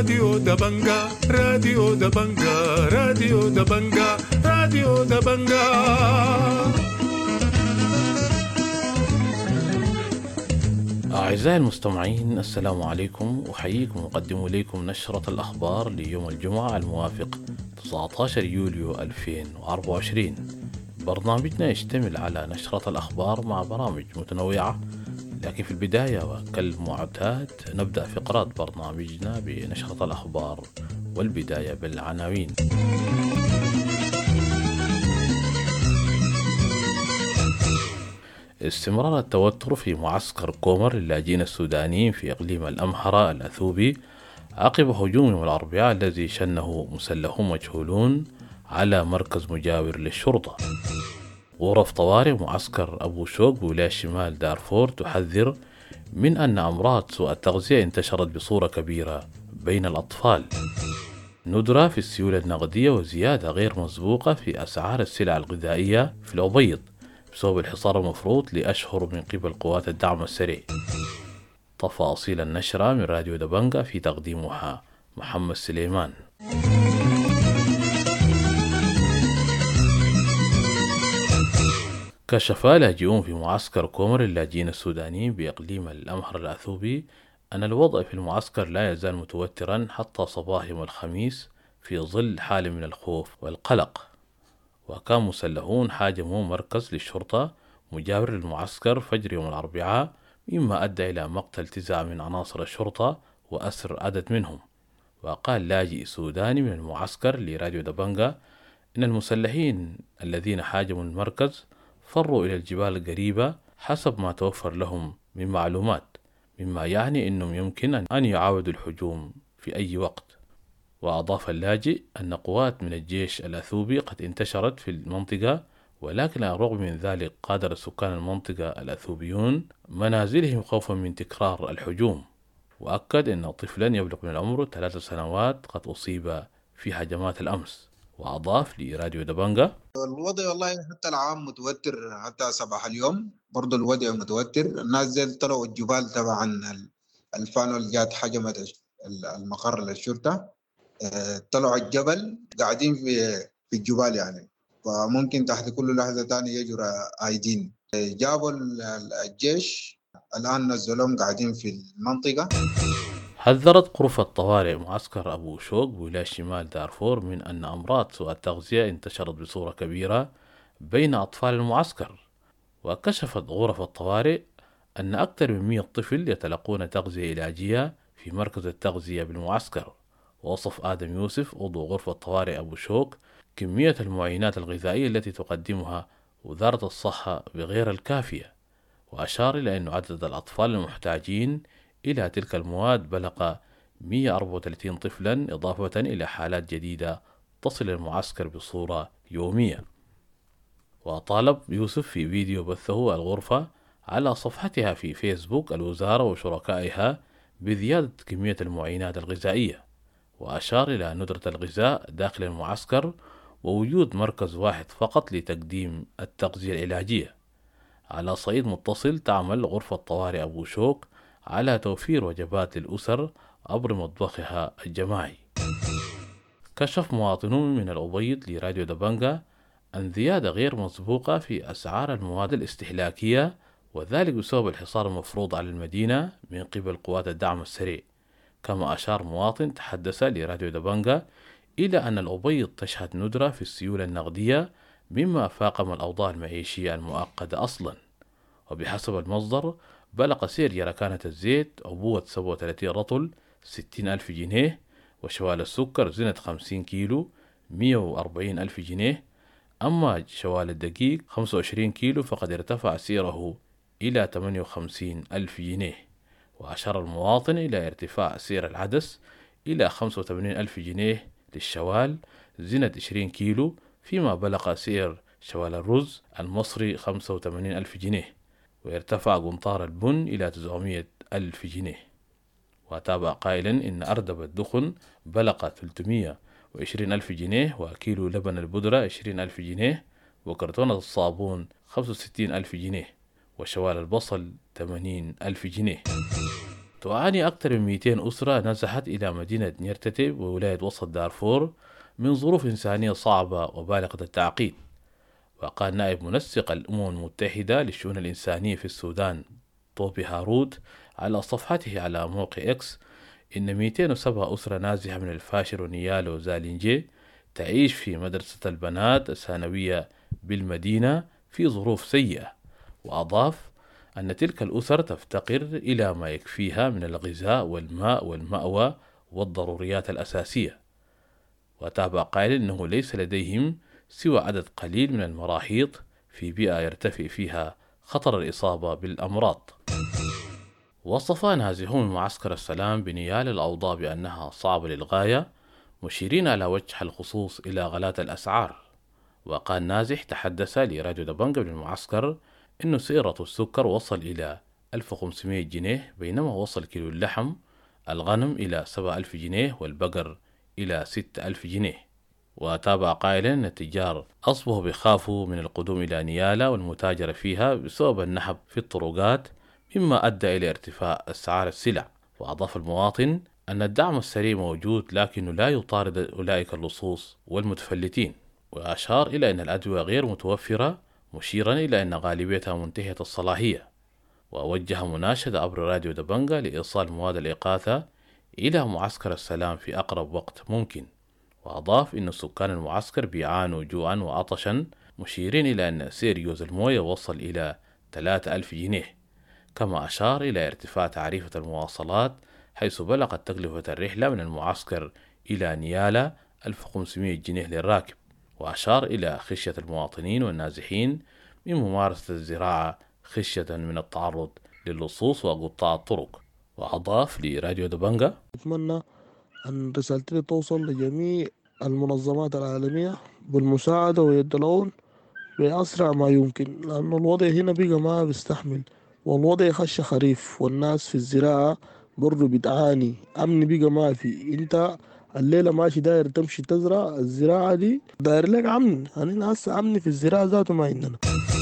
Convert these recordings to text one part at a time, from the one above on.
راديو دبنجا راديو دبنجا راديو دبنجا راديو دبنجا. أعزائي المستمعين، السلام عليكم، أحييكم وأقدم إليكم نشرة الأخبار ليوم الجمعة الموافق 19 يوليو 2024. برنامجنا يشتمل على نشرة الأخبار مع برامج متنوعة، لكن في البداية وكالمعتاد نبدأ فقرات برنامجنا بنشرة الأخبار والبداية بالعناوين. استمرار التوتر في معسكر كومر للاجئين السودانيين في إقليم الأمحرة الأثوبي عقب هجوم يوم الأربعاء الذي شنه مسلحون مجهولون على مركز مجاور للشرطة. غرف طوارئ معسكر أبو شوق بولاية شمال دارفور تحذر من أن أمراض سوء التغذية انتشرت بصورة كبيرة بين الأطفال. ندرة في السيولة النقدية وزيادة غير مسبوقة في أسعار السلع الغذائية في الأبيض بسبب الحصار المفروض لأشهر من قبل قوات الدعم السريع. تفاصيل النشرة من راديو دبنجا، في تقديمها محمد سليمان. كشف لاجئون في معسكر كومر للاجئين السودانيين بإقليم الأمحر الأثوبي أن الوضع في المعسكر لا يزال متوترا حتى صباح يوم الخميس في ظل حالة من الخوف والقلق. وكان مسلحون حاجموا مركز للشرطة مجاور للمعسكر فجر يوم الأربعاء، مما أدى إلى مقتل 9 من عناصر الشرطة وأسر عدد منهم. وقال لاجئ سوداني من المعسكر لراديو دبنجا إن المسلحين الذين حاجموا المركز فروا إلى الجبال القريبة حسب ما توفر لهم من معلومات، مما يعني أنهم يمكن أن يعاودوا الهجوم في أي وقت. وأضاف اللاجئ أن قوات من الجيش الأثوبي قد انتشرت في المنطقة، ولكن على الرغم من ذلك قادر سكان المنطقة الأثوبيون منازلهم خوفا من تكرار الهجوم. وأكد أن طفلا يبلغ من العمر 3 سنوات قد أصيب في هجمات الأمس. وأضاف لراديو دبنجا: الوضع والله حتى العام متوتر، حتى صباح اليوم برضو الوضع متوتر. الناس زي طلعوا الجبال طبعا، الفانو اللي جات حجمت المقر للشرطة، طلعوا الجبل قاعدين في الجبال يعني، فممكن تحت كل لحظة تانية يجرى آيدين. جابوا الجيش الآن نزلهم قاعدين في المنطقة. حذرت غرفة طوارئ معسكر أبو شوق بولاية شمال دارفور من أن أمراض سوء التغذية انتشرت بصورة كبيرة بين أطفال المعسكر. وكشفت غرف الطوارئ أن أكثر من 100 طفل يتلقون تغذية علاجية في مركز التغذية بالمعسكر. ووصف آدم يوسف عضو غرفة طوارئ أبو شوق كمية المعينات الغذائية التي تقدمها وزارة الصحة بغير الكافية، وأشار إلى أن عدد الأطفال المحتاجين إلى تلك المواد بلغ 134 طفلا، إضافة إلى حالات جديدة تصل المعسكر بصورة يومية. وطالب يوسف في فيديو بثه الغرفة على صفحتها في فيسبوك الوزارة وشركائها بزيادة كمية المعينات الغذائية، وأشار إلى ندرة الغذاء داخل المعسكر ووجود مركز واحد فقط لتقديم التغذية العلاجية. على صعيد متصل، تعمل غرفة طوارئ أبو شوق على توفير وجبات للأسر عبر مطبخها الجماعي. كشف مواطنون من الأبيض لراديو دبنجا عن زيادة غير مسبوقة في أسعار المواد الاستهلاكية، وذلك بسبب الحصار المفروض على المدينة من قبل قوات الدعم السريع. كما أشار مواطن تحدث لراديو دبنجا إلى أن الأبيض تشهد ندرة في السيولة النقدية، مما فاقم الأوضاع المعيشية المعقدة أصلا. وبحسب المصدر بلغ سعر جركانة الزيت عبوة 37 رطل 60,000 جنيه، وشوال السكر زنة 50 كيلو 140,000 جنيه. أما شوال الدقيق 25 كيلو فقد ارتفع سعره إلى 58,000 جنيه. وأشار المواطن إلى ارتفاع سعر العدس إلى 85,000 جنيه للشوال زنة 20 كيلو، فيما بلغ سعر شوال الرز المصري 85,000 جنيه، ويرتفع قنطار البن إلى 900,000 جنيه. وتابع قائلا إن أردب الدخن بلغ 320,000 جنيه، وكيلو لبن البودرة 20,000 جنيه، وكرتونة الصابون 65,000 جنيه، وشوال البصل 80,000 جنيه. تعاني أكثر من 200 أسرة نزحت إلى مدينة نيرتتي وولاية وسط دارفور من ظروف إنسانية صعبة وبالغة التعقيد. وقال نائب منسق الأمم المتحدة للشؤون الإنسانية في السودان طوبي هارود على صفحته على موقع إكس إن 207 أسرة نازحة من الفاشر ونيال وزالينجي تعيش في مدرسة البنات الثانوية بالمدينة في ظروف سيئة. وأضاف أن تلك الأسر تفتقر إلى ما يكفيها من الغذاء والماء والمأوى والضروريات الأساسية. وتابع قائلا أنه ليس لديهم سوى عدد قليل من المراحيض في بيئة يرتفع فيها خطر الإصابة بالأمراض. وصف نازحون من معسكر السلام بنيال الأوضاع بأنها صعبة للغاية، مشيرين على وجه الخصوص إلى غلاة الأسعار. وقال نازح تحدث لراديو دبنجة بالمعسكر إنه سعر السكر وصل إلى 1500 جنيه، بينما وصل كيلو اللحم الغنم إلى 7000 جنيه والبقر إلى 6000 جنيه. وتابع قائلا أن التجار أصبحوا بيخافوا من القدوم إلى نيالا والمتاجرة فيها بسبب النحب في الطرقات، مما أدى إلى ارتفاع أسعار السلع. وأضاف المواطن أن الدعم السريع موجود لكنه لا يطارد أولئك اللصوص والمتفلتين. وأشار إلى أن الأدوية غير متوفرة، مشيرا إلى أن غالبيتها منتهية الصلاحية. ووجه مناشدة عبر راديو دبنجة لإيصال مواد الإغاثة إلى معسكر السلام في أقرب وقت ممكن. وأضاف أن سكان المعسكر بيعانوا جوعا وعطشا، مشيرين إلى أن سعر جوز الموية وصل إلى 3000 جنيه. كما أشار إلى ارتفاع تعريفة المواصلات، حيث بلغت تكلفة الرحلة من المعسكر إلى نيالا 1500 جنيه للراكب. وأشار إلى خشية المواطنين والنازحين من ممارسة الزراعة خشية من التعرض للصوص وقطاع الطرق. وأضاف لراديو دبنجة: أتمنى أن رسالتي توصل لجميع المنظمات العالمية بالمساعدة ويد العون بأسرع ما يمكن، لأن الوضع هنا بقى ما بيستحمل، والوضع خش خريف والناس في الزراعة برضو بتعاني. أمن بقى ما في، انت الليلة ماشي داير تمشي تزرع الزراعة دي داير لك أمن، هننا هسه أمن في الزراعة ذاته ما عندنا.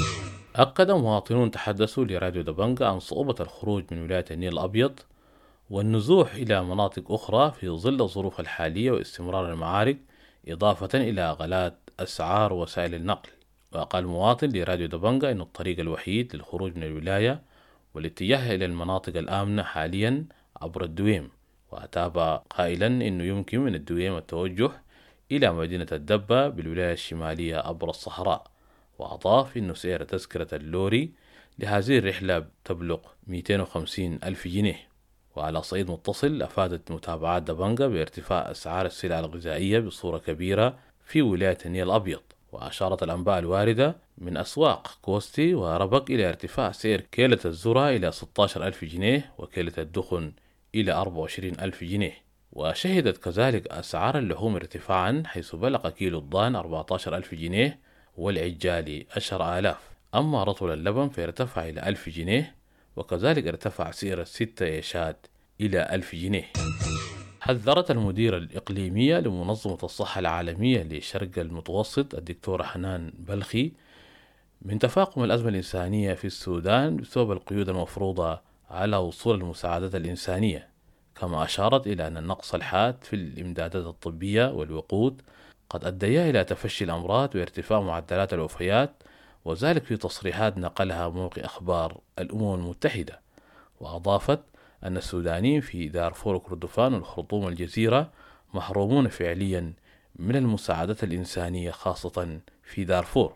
أكد مواطنون تحدثوا لراديو دبنجة عن صعوبة الخروج من ولاية النيل الأبيض والنزوح إلى مناطق أخرى في ظل الظروف الحالية واستمرار المعارك، إضافة إلى غلاء أسعار وسائل النقل. وقال مواطن لراديو دبنجة أن الطريق الوحيد للخروج من الولاية والاتجاه إلى المناطق الآمنة حاليا عبر الدويم. وأتابع قائلا أنه يمكن من الدويم التوجه إلى مدينة الدبة بالولاية الشمالية عبر الصحراء. وأضاف أنه سعر تذكرة اللوري لهذه الرحلة تبلغ 250 ألف جنيه. وعلى صعيد متصل، أفادت متابعات دبنجة بارتفاع أسعار السلع الغذائية بصورة كبيرة في ولاية النيل الأبيض. وأشارت الأنباء الواردة من أسواق كوستي وربك إلى ارتفاع سعر كيلة الذرة إلى 16 ألف جنيه وكيلة الدخن إلى 24 ألف جنيه. وشهدت كذلك أسعار اللحوم ارتفاعا، حيث بلغ كيلو الضان 14 ألف جنيه والعجالي 10,000. أما رطل اللبن فارتفع إلى 1000 جنيه، وكذلك ارتفع سعر الستة يشات إلى 1000 جنيه. حذرت المديرة الإقليمية لمنظمة الصحة العالمية لشرق المتوسط الدكتورة حنان بلخي من تفاقم الأزمة الإنسانية في السودان بسبب القيود المفروضة على وصول المساعدات الإنسانية. كما أشارت إلى أن النقص الحاد في الإمدادات الطبية والوقود قد أديا إلى تفشي الأمراض وارتفاع معدلات الوفيات، وذلك في تصريحات نقلها موقع أخبار الأمم المتحدة. وأضافت أن السودانيين في دارفور وكردفان والخرطوم والجزيرة محرومون فعليا من المساعدات الإنسانية خاصة في دارفور.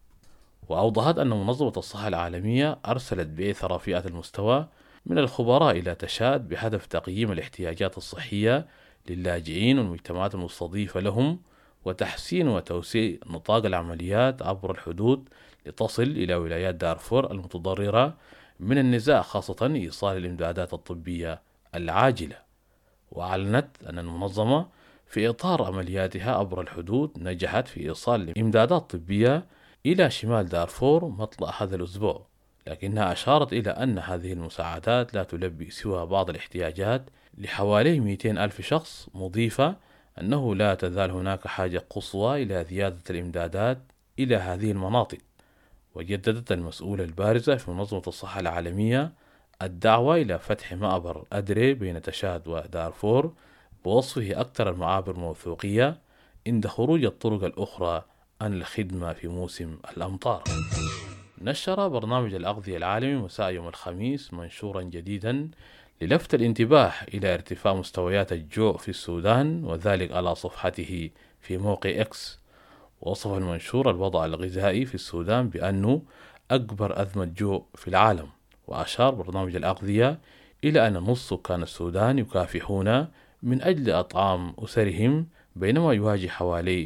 وأوضحت أن منظمة الصحة العالمية أرسلت بعثة رفيعة المستوى من الخبراء إلى تشاد بهدف تقييم الاحتياجات الصحية للاجئين والمجتمعات المستضيفة لهم، وتحسين وتوسيع نطاق العمليات عبر الحدود لتصل إلى ولايات دارفور المتضررة من النزاع، خاصة إيصال الإمدادات الطبية العاجلة. وأعلنت أن المنظمة في إطار عملياتها عبر الحدود نجحت في إيصال إمدادات طبية إلى شمال دارفور مطلع هذا الأسبوع، لكنها أشارت إلى أن هذه المساعدات لا تلبي سوى بعض الاحتياجات لحوالي 200 ألف شخص، مضيفة أنه لا تزال هناك حاجة قصوى إلى زيادة الإمدادات إلى هذه المناطق. وجددت المسؤولة البارزة في منظمة الصحة العالمية الدعوة إلى فتح معبر أدري بين تشاد ودارفور بوصفه أكثر المعابر موثوقية عند خروج الطرق الأخرى عن الخدمة في موسم الأمطار. نشر برنامج الأغذية العالمي مساء يوم الخميس منشورا جديدا للفت الانتباه إلى ارتفاع مستويات الجوع في السودان، وذلك على صفحته في موقع إكس. وصف المنشور الوضع الغذائي في السودان بأنه أكبر أزمة جوع في العالم، وأشار برنامج الأغذية إلى أن نصف سكان السودان يكافحون من أجل أطعام أسرهم، بينما يواجه حوالي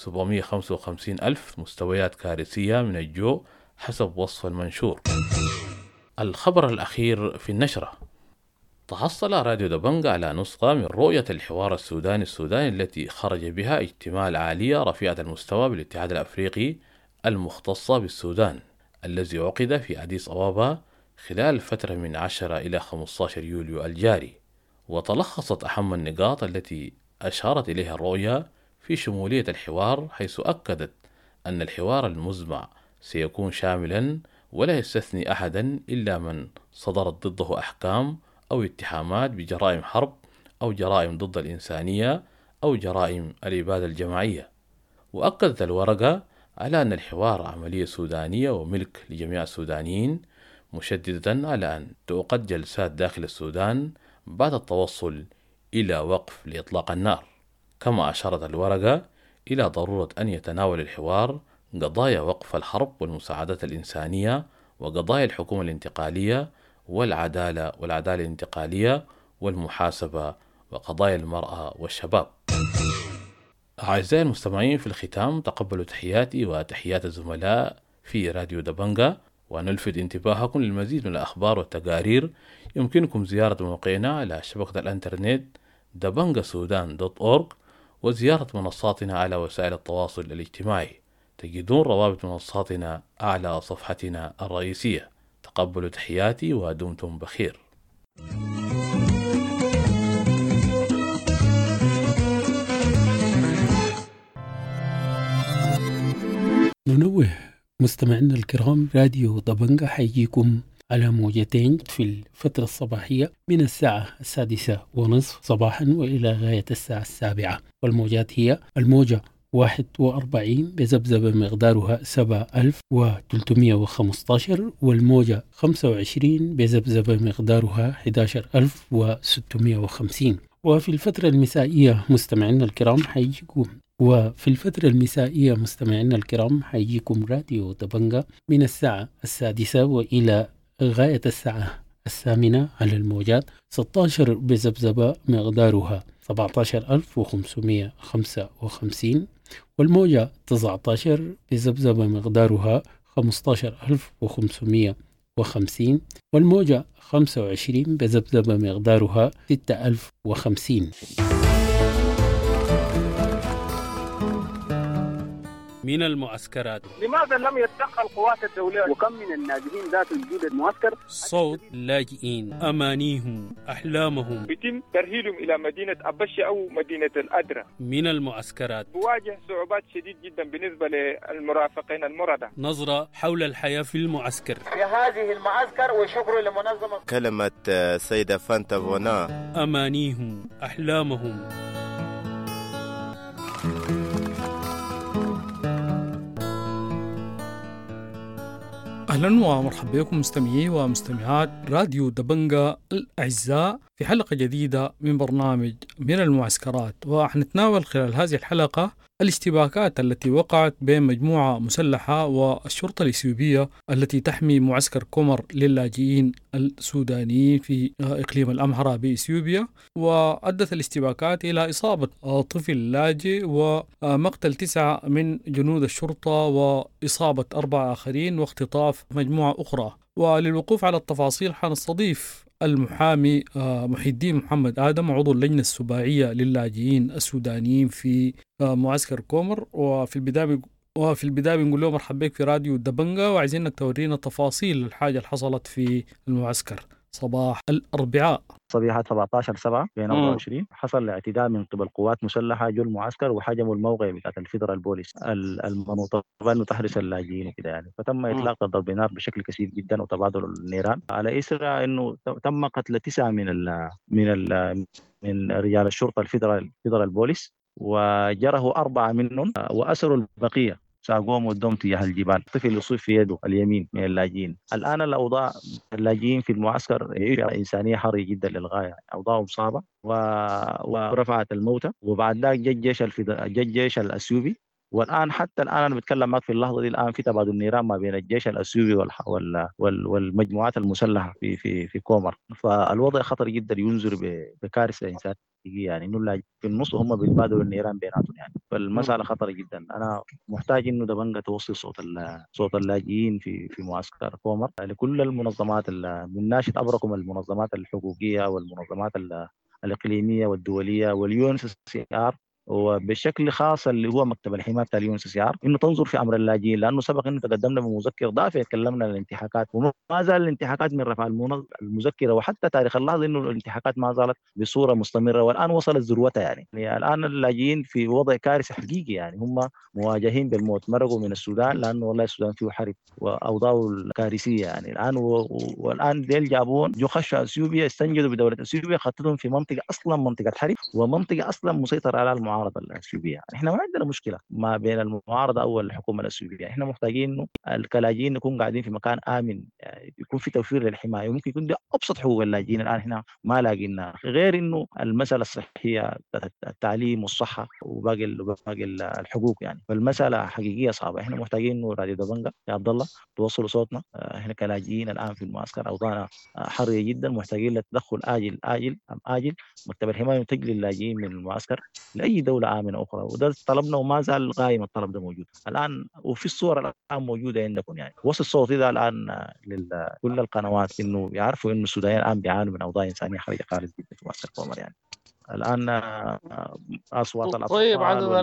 755 ألف مستويات كارثية من الجوع حسب وصف المنشور. الخبر الأخير في النشرة: تحصل راديو دبنجة على نسخة من رؤية الحوار السوداني التي خرج بها اجتماع العالية رفيعة المستوى بالاتحاد الأفريقي المختصة بالسودان، الذي عقد في أديس أبابا خلال الفترة من 10 إلى 15 يوليو الجاري. وتلخصت أهم النقاط التي أشارت إليها الرؤية في شمولية الحوار، حيث أكدت أن الحوار المزمع سيكون شاملا ولا يستثني أحدا إلا من صدرت ضده أحكام أو اتهامات بجرائم حرب أو جرائم ضد الإنسانية أو جرائم الإبادة الجماعية. وأكدت الورقة على أن الحوار عملية سودانية وملك لجميع السودانيين، مشددة على أن تعقد جلسات داخل السودان بعد التوصل إلى وقف لإطلاق النار. كما أشارت الورقة إلى ضرورة أن يتناول الحوار قضايا وقف الحرب والمساعدات الإنسانية، وقضايا الحكومة الانتقالية والعدالة الانتقالية والمحاسبة، وقضايا المرأة والشباب. أعزائي المستمعين، في الختام تقبلوا تحياتي وتحيات الزملاء في راديو دبنجة، ونلفت انتباهكم للمزيد من الأخبار والتقارير. يمكنكم زيارة موقعنا على شبكة الإنترنت dabangaSudan.org، وزيارة منصاتنا على وسائل التواصل الاجتماعي. تجدون روابط منصاتنا أعلى صفحتنا الرئيسية. تقبلوا تحياتي ودمتم بخير. ننوه مستمعينا الكرام، راديو دبنجة حيجيكم على موجتين في الفترة الصباحية من الساعة 6:30 صباحا وإلى غاية الساعة 7، والموجات هي الموجة 41 بذبذبة مقدارها 7315، والموجة 25 بذبذبة مقدارها 11650. وفي الفترة المسائية مستمعينا الكرام حيجيكم راديو دبنجة من الساعة 6 وإلى غاية الساعة 8 على الموجات 16 بذبذبة مقدارها 17555، والموجة 19 بذبذبة مقدارها 15550، والموجة 25 بذبذبة مقدارها 6050. من المعسكرات: لماذا لم يتدخل القوات الدولية؟ وكم من الناجحين ذات وجود المعسكر؟ صوت اللاجئين، أمانيهم، أحلامهم، يتم ترحيلهم إلى مدينة أبشة أو مدينة الأدرى. من المعسكرات: بواجه صعوبات شديد جدا بالنسبة للمرافقين المردة. نظرة حول الحياة في المعسكر. في هذه المعسكر، وشكر لمنظمة كلمة سيدة فانتا بونا. أمانيهم، أحلامهم. أهلا ومرحبا بكم مستمعي ومستمعات راديو دبنجة الأعزاء في حلقة جديدة من برنامج من المعسكرات. وحنتناول خلال هذه الحلقة الاشتباكات التي وقعت بين مجموعة مسلحة والشرطة الإثيوبية التي تحمي معسكر كومر للاجئين السودانيين في إقليم الأمهرة بإثيوبيا، وأدت الاشتباكات إلى إصابة طفل لاجئ ومقتل 9 من جنود الشرطة وإصابة 4 آخرين واختطاف مجموعة أخرى. وللوقوف على التفاصيل حنستضيف المحامي محي الدين محمد آدم، عضو اللجنة السباعية للاجئين السودانيين في معسكر كومر. وفي البداية بنقول له مرحبا بك في راديو دبنجة، وعايزينك تورينا تفاصيل الحاجة اللي حصلت في المعسكر. صباح الأربعاء. صبيحة 17/7/2024 حصل اعتداء من قبل قوات مسلحة جو المعسكر وحجموا الموقع بتاع الفيدرال بوليس المنوطة بأنه تحرس اللاجئين وكده يعني، فتم إطلاق ضرب نار بشكل كثير جدا وتبادل النيران على إثر إنه تم قتل 9 من رجال الشرطة الفيدرال بوليس، وجرحوا 4 منهم وأسروا البقية ساقوهم ودهم تجاه الجبال. طفل يصيب في يده اليمين من اللاجئين. الآن الأوضاع اللاجئين في المعسكر إنسانية حرجة جدا للغاية، أوضاعهم صعبة ورفعت الموتى. وبعد ذلك جاء الجيش الأثيوبي، والآن حتى الآن أنا بتكلم معك في اللحظة دي الآن في تبادل نيران ما بين الجيش الأثيوبي والمجموعات المسلحة في كومر. فالوضع خطر جدا، ينذر بكارثة إنسانية يعني، انه اللاجئين في النص وهم بيتبادلوا النيران بيناتهم يعني، فالمساله خطره جدا. انا محتاج انه دبنجة توصل صوت اللاجئين في معسكر كومر لكل المنظمات، من ناشط ابرقم المنظمات الحقوقيه والمنظمات الاقليميه والدوليه والUNHCR، وبشكل خاص اللي هو مكتب الحمايه بتاع الUNHCR، انه تنظر في امر اللاجئين، لانه سبق انه تقدمنا بمذكر دافع تكلمنا عن الانتهاكات، وما زال الانتهاكات من رفع المذكره، وحتى تاريخ اللحظه انه الانتهاكات ما زالت بصوره مستمره، والان وصلت ذروتها يعني الان اللاجئين في وضع كارثه حقيقي يعني، هم مواجهين بالموت، مرقوا من السودان لانه والله السودان فيه حرب واوضاعه كارثيه يعني الان، والان ديل جابون جو خشوا اثيوبيا، استنجدوا بدوله اثيوبيا، خطتهم في منطقه اصلا منطقه حرب ومنطقه اصلا مسيطر على المعارضه الاثيوبيه. احنا ما عندنا مشكله ما بين المعارضه او الحكومه الاثيوبيه، احنا محتاجين انه اللاجئين نكون قاعدين في مكان امن، يعني يكون في توفير للحمايه، وممكن يكون ده ابسط حقوق اللاجئين الان احنا ما لاقيناها، غير انه المساله الصحيه، التعليم والصحه وباقي الحقوق يعني، فالمساله حقيقيه صعبه. احنا محتاجين انه راديو دبنجة يا عبد الله توصلوا صوتنا، احنا كلاجئين الان في المعسكر اوضاعنا حرجه جدا، محتاجين لتدخل آجل مكتب الحمايه تجلي اللاجئين من المعسكر لاي دوله امنه اخرى، وده طلبنا وما زال قائم الطلب ده موجود الان، وفي الصور الان موجوده عندكم يعني. وصل صوتي ده الان لكل القنوات انه يعرفوا انه السودانيين الان بيعانوا من اوضاع انسانيه حرجه خالص جدا في معسكر كومر يعني. الان اصوات الاطفال. طيب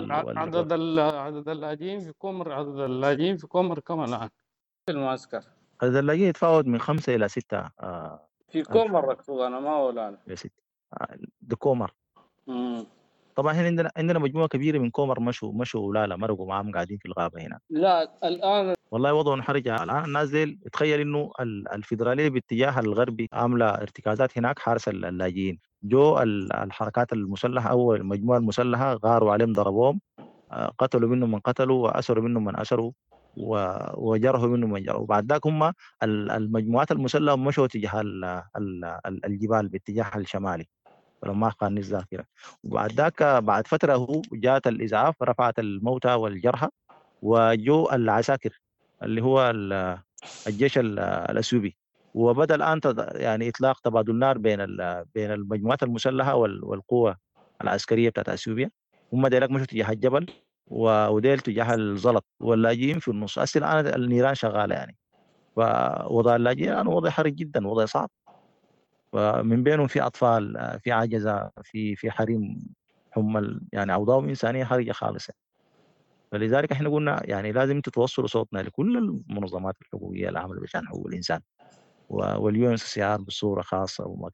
عدد اللاجئين في كومر، عدد اللاجئين في كومر كم الان في المعسكر؟ عدد اللاجئين يتفاوت من 5 إلى 6 في كومر اقصد انا، ما هو الان إلى 6 ده كومر. طبعا هنا عندنا مجموعه كبيره من كومر مشوا لا مرقوا معهم قاعدين في الغابه هنا. لا الان والله وضع حرج الان. الناس ديل تخيل انه الفيدراليه باتجاه الغربي عامله ارتكازات هناك حارس اللاجئين، جو الحركات المسلحه او المجموعه المسلحه غاروا عليهم، ضربوهم، قتلوا منهم من قتلوا واسروا منهم من اسروا وجرحوا منهم من جرحوا. وبعد ذاك هم المجموعات المسلحه مشوا تجاه الجبال باتجاه الشمالي لما خانني الذاكره. وبعد ذاك بعد فتره جاءت الاسعاف رفعت الموتى والجرحى، وجو العساكر اللي هو الجيش الاثيوبي، وبدا الان يعني اطلاق تبادل نار بين المجموعات المسلحه والقوه العسكريه بتاعت اثيوبيا. هم ديلك مشوا تجاه الجبل وديل تجاه الزلط، واللاجئين في النص. الان النيران شغاله يعني، فوضع اللاجئين الان وضع حرج جدا، وضع صعب، ومن بينهم في اطفال، في عجزه، في حريم، هم يعني اوضاعهم انسانيه حرجه خالصه. فلذلك احنا قلنا يعني لازم توصلوا صوتنا لكل المنظمات الحقوقيه العامله بشان حقوق الانسان والUNHCR بصوره خاصه،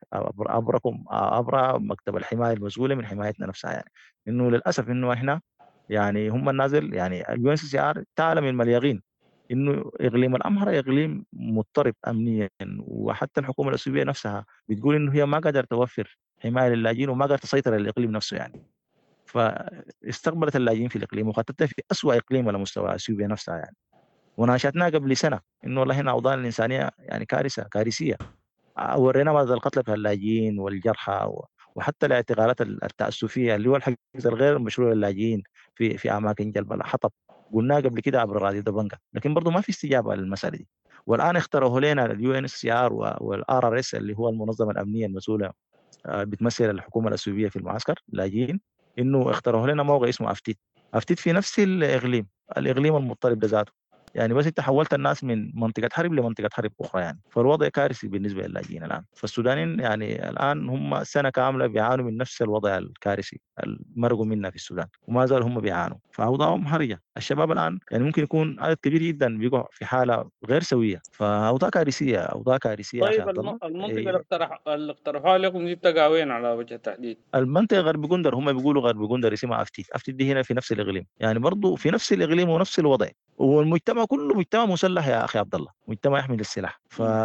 ابرا مكتب الحمايه المسؤوله من حمايتنا نفسها يعني. انه للاسف انه احنا يعني هم النازل يعني الUNHCR تعلم من اليقين انه اقليم الامهر اقليم مضطرب امنيا، وحتى الحكومه الاثيوبيه نفسها بتقول انه هي ما قادره توفر حمايه للاجئين وما قادره تسيطر على الاقليم نفسه يعني. فاستقبلت اللاجئين في الاقليم وخطتها في اسوء اقليم على مستوى اثيوبيا نفسها يعني. وناشدناها قبل سنه انه والله هنا اوضاع الانسانيه يعني كارثيه. ورينا مدى القتل في اللاجئين والجرحى وحتى الاعتقالات التاسفيه اللي هو الحجز الغير مشروع للاجئين في اماكن جلب الحطب. قلنا قبل كده عبر راديو دبنجة، لكن برضه ما في استجابه للمساله دي. والان اخترعوا لنا الUNHCR والRRS اللي هو المنظمه الامنيه المسؤوله بتمثل الحكومه الاثيوبيه في المعسكر اللاجئين، انه اخترعوا لنا موقع اسمه افتيت في نفس الاقليم المضطرب ده ذاته. يعني بس انت حولت الناس من منطقه حرب لمنطقه حرب اخرى يعني. فالوضع كارثي بالنسبه للاجئين الان. فالسودانيين يعني الان هم سنه كامله بيعانوا من نفس الوضع الكارثي المرقوا منه في السودان، وما زالوا هم بيعانوا. فاوضاعهم حرجه. الشباب الان يعني ممكن يكون عدد كبير جدا بيقع في حاله غير سويه. فاوضاع كارثيه، اوضاع كارثيه يا اخي طيب عبد الله. المنطقة اللي اقترحوها لكم دي بتقع وين على وجه التحديد؟ المنطقه غرب جندر، هم بيقولوا غرب جندر اسمها افتي. افتي دي هنا في نفس الاقليم، يعني برضه في نفس الاقليم ونفس الوضع. والمجتمع كله مجتمع مسلح يا اخي عبد الله، مجتمع يحمل السلاح.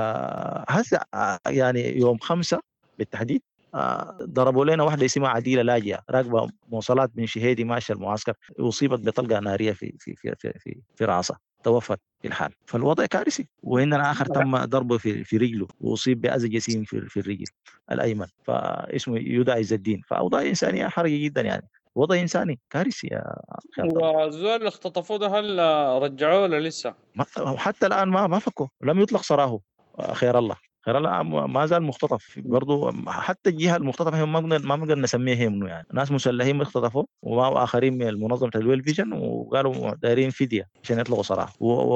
فهسه يعني يوم 5 بالتحديد ضربوا لنا واحده اسمها عديله لاجئه راكبه مواصلات من شهيدي ماشيه المعسكر، اصيبت بطلقه ناريه في راسها، توفت في الحال. فالوضع كارثي. وعندنا اخر تم ضربه في رجله واصيب باذى جسيم في الرجل الايمن، فاسمه يودع عز الدين. فاوضاع انسانيه حرجه جدا يعني، وضع انساني كارثي يا اخي عبد الله. والزول اللي اختطفوه ده هل رجعوه ولا لسه؟ حتى الان ما فكوا، لم يطلق سراحه. خير الله خير الله ما زال مختطف برضه. حتى الجهه المختطفه هم ما بنقدر نسميها هي منه يعني. ناس مسلحين اختطفوا واخرين من المنظمه الويل فيجن، وقالوا دايرين فديه عشان يطلقوا سراحه.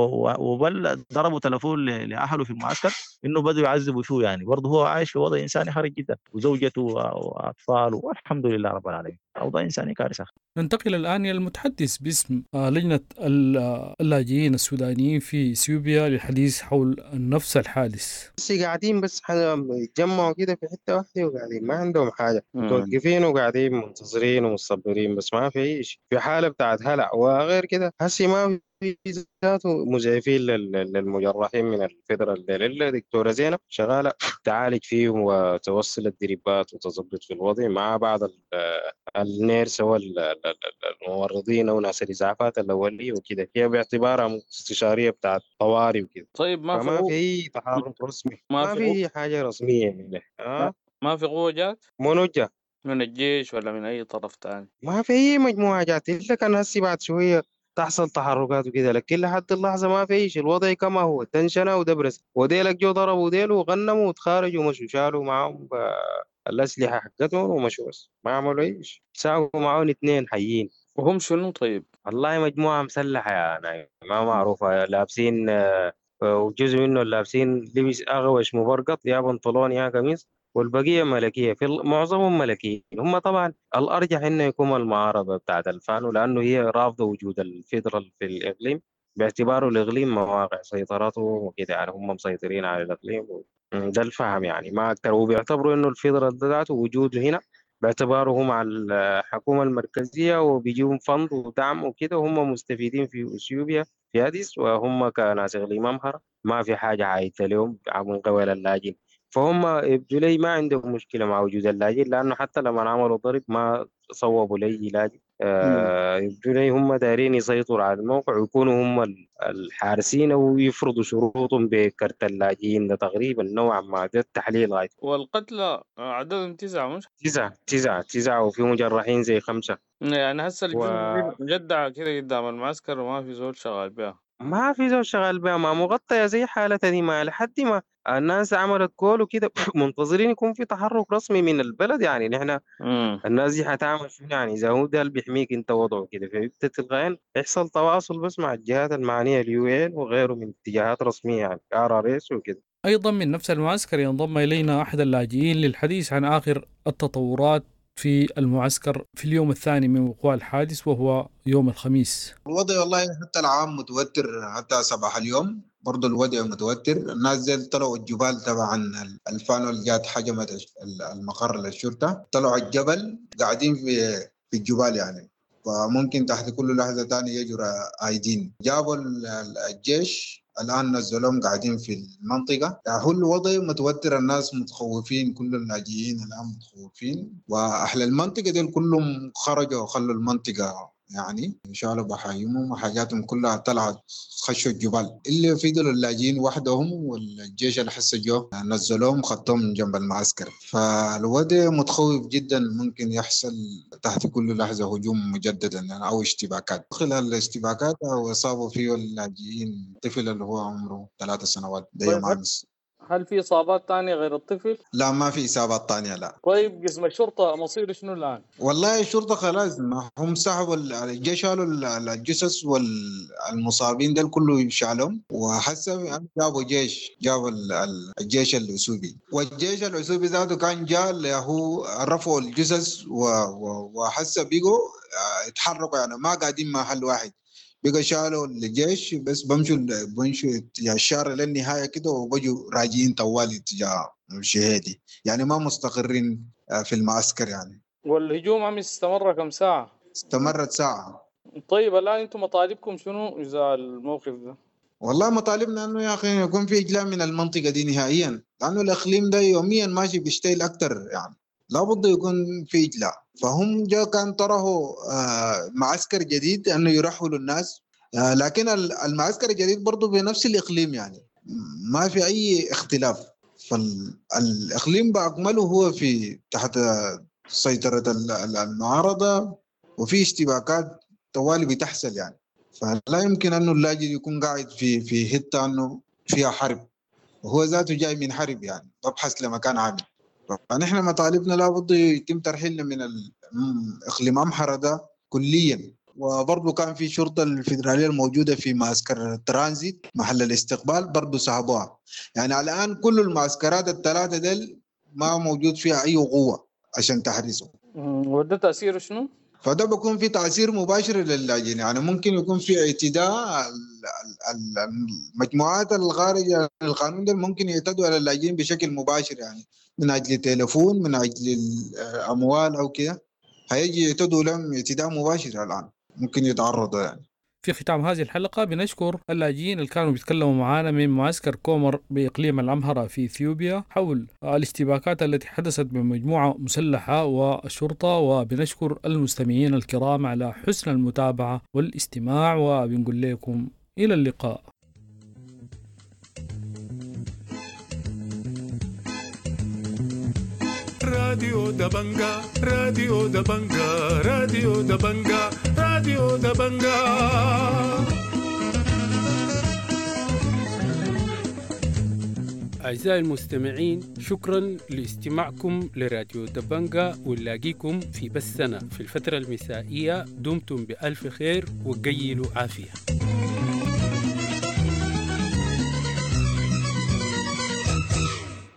وبل ضربوا تلفون لاهله في المعسكر انه بدوا يعذبوا فيه يعني. برضه هو عايش في وضع انساني حرج جدا، وزوجته واطفاله، والحمد لله رب العالمين. اوضاع انساني كارثه. ننتقل الآن إلى المتحدث باسم لجنة اللاجئين السودانيين في اثيوبيا للحديث حول نفس الحادث. بس قاعدين بس يتجمعوا كده في حتة واحدة وقاعدين ما عندهم حاجة، متوقفين وقاعدين منتظرين ومصبرين، بس ما في شيء، في حالة بتاعت هلع. وغير كده هسي ما في ذاته مزعفين للمجرحين من الفدرال. إلا دكتورة زينب شغالة تعالج فيهم وتوصل الدريبات وتظبط في الوضع مع بعض النيرس والممرضين وناس الإسعافات الأولية وكده. هي باعتبارها استشارية بتاعت طوارئ وكده. طيب فما في أي تحرك رسمي، ما في حاجة رسمية منه. ما في قوة جات؟ منو جا؟ من الجيش ولا من أي طرف تاني؟ ما في أي مجموعة جات، إلا كان هسي بعد شوية تحصل تحركات وكده، لكن لحد اللحظة ما في شيء. الوضع كما هو، تنشنة ودبرس، وديلك جو ضربوا ديل وغنموا وتخارجوا ومشوا، شالوا معهم الأسلحة حقتهم ومشوا، بس ما عملوا أي شيء. ساقوا معهم 2 حيين. وهم شنو طيب؟ والله مجموعة مسلحة يا نايم، ما معروفة، لابسين وجزء منهم لابسين لبس أغوش مبرقط، يا بنطلون يا قميص، والبقية ملكية. معظمهم ملكيين. هم طبعا الأرجح إنه يكون المعارضة بتاعت الفانو، لأنه هي رافضة وجود الفيدرال في الإقليم، باعتباره الإقليم مواقع سيطرتهم وكده يعني. هم مسيطرين على الإقليم ده الفهم يعني، ما أكتر. وبيعتبروا إنه الفيدرال ذاته وجوده هنا باعتباره هم على الحكومة المركزية، وبيجيهم فند ودعم وكده، وهم مستفيدين في اثيوبيا في أديس، وهم كناس إقليم أمهر ما في حاجة عايدة لهم من قبل اللاجئين. فهم يبدو لي ما عندهم مشكلة مع وجود اللاجئين، لأنه حتى لما عملوا ضرب ما صوبوا لأي لاجئ. يبدو لي هم دايرين يسيطروا على الموقع ويكونوا هم الحارسين، ويفرضوا شروطهم بكرت اللاجئين ده تقريبا نوعا ما. ده التحليل غاية. والقتلى عددهم 9 مش؟ 9 وفي مجرحين زي 5. يعني هسه الجنود مجدعة كده قدام المعسكر وما في زول شغال بها. ما في زول شغال بها، ما مغطية زي حالتها دي. ما لحد ما الناس عملت كول وكده منتظرين يكون في تحرك رسمي من البلد يعني. نحن الناس دي حتعمل شنو يعني؟ إذا هو ده اللي بيحميك أنت وضعه كده، فيبتدي تلقائيا يحصل تواصل بس مع الجهات المعنية، اليو ان وغيره من اتجاهات رسمية يعني RRS وكده. أيضا من نفس المعسكر ينضم إلينا أحد اللاجئين للحديث عن آخر التطورات في المعسكر في اليوم الثاني من وقوع الحادث، وهو يوم الخميس. الوضع والله حتى العام متوتر، حتى صباح اليوم برضو الوضع متوتر. الناس زي طلعوا الجبال تبعا الفانو اللي جات حجمت المقر للشرطة، طلعوا الجبل قاعدين في الجبال يعني. فممكن تحت كل لحظة تانية يجرى آيدين. جابوا الجيش الآن نزلهم قاعدين في المنطقة. يعني هو الوضع متوتر، الناس متخوفين، كل اللاجئين الآن متخوفين، وأهل المنطقة دي كلهم خرجوا وخلوا المنطقة يعني. إن شاء الله بحايمهم وحاجاتهم كلها طلعت خشوا الجبال، اللي في دول اللاجئين وحدهم، والجيش اللي حس جو نزلوهم خطوهم من جنب المعسكر. فالوضع متخوف جدا، ممكن يحصل تحت كل لحظة هجوم مجددا يعني، أو اشتباكات. خلال الاشتباكات أو إصابوا فيه اللاجئين طفل اللي هو عمره 3 سنوات ده يوم أمس. هل في إصابات تانية غير الطفل؟ لا ما في إصابات تانية لا. طيب قسم الشرطة مصير شنو الآن؟ والله الشرطة خلاص ما هم سحبوا الجيش، شالوا الجثث والمصابين ده كله شالهم، وحسب جابوا جيش، جابوا الجيش الأثيوبي، والجيش الأثيوبي ذاته كان جاء له رفعوا الجثث وحسب بيجوا اتحركوا، يعني ما قاعدين محل واحد، بقى شالوا الجيش بس بمشوا تجاه الشارع للنهاية كده وبجوا راجعين طوالي تجاه الشهادي، يعني ما مستقرين في المعسكر يعني. والهجوم عم استمر كم ساعة؟ استمرت ساعة. طيب الآن أنتم مطالبكم شنو إذا الموقف ده؟ والله مطالبنا انه يا اخي يكون في اجلاء من المنطقه دي نهائيا، لانه الاقليم ده يوميا ماشي بيشتغل اكثر، يعني لابد يكون في اجلاء. فهم جاء كان طرحوا معسكر جديد انه يرحلوا الناس، لكن المعسكر الجديد برضه بنفس الاقليم، يعني ما في اي اختلاف. فالاقليم باكمله هو في تحت سيطره المعارضه، وفي اشتباكات طوالي بتحصل يعني. فلا يمكن انه اللاجئ يكون قاعد في حته انه فيها حرب، وهو ذاته جاي من حرب، يعني ببحث لمكان عامل. فنحن مطالبنا لابد يتم ترحيلنا من اقليم امحره ده كليا. وبرضه كان في شرطه الفيدراليه الموجوده في معسكر الترانزيت محل الاستقبال برضه سحبوها، يعني الان كل المعسكرات الثلاثه دول ما موجود فيها اي قوه عشان تحرسهم. وده تاثيره شنو؟ فده بيكون في تأثير مباشر للاجئين، يعني ممكن يكون في اعتداء، المجموعات الخارجة القانون ده ممكن يعتدوا على اللاجئين بشكل مباشر، يعني من أجل تليفون، من أجل الأموال أو كده، هيجي يعتدوا لهم اعتداء مباشر الآن ممكن يتعرضوا يعني. في ختام هذه الحلقة بنشكر اللاجئين اللي كانوا بيتكلموا معنا من معسكر كومر بإقليم الأمهرة في إثيوبيا حول الاشتباكات التي حدثت بين مجموعة مسلحة والشرطة، وبنشكر المستمعين الكرام على حسن المتابعة والاستماع، وبنقول لكم إلى اللقاء. راديو دبنجا راديو دبنجا راديو دبنجا راديو دبنجا. أعزائي المستمعين، شكرا لاستماعكم لراديو دبنجا، ونلاقيكم في بثنا في الفترة المسائية. دمتم بألف خير وقيلوا عافية.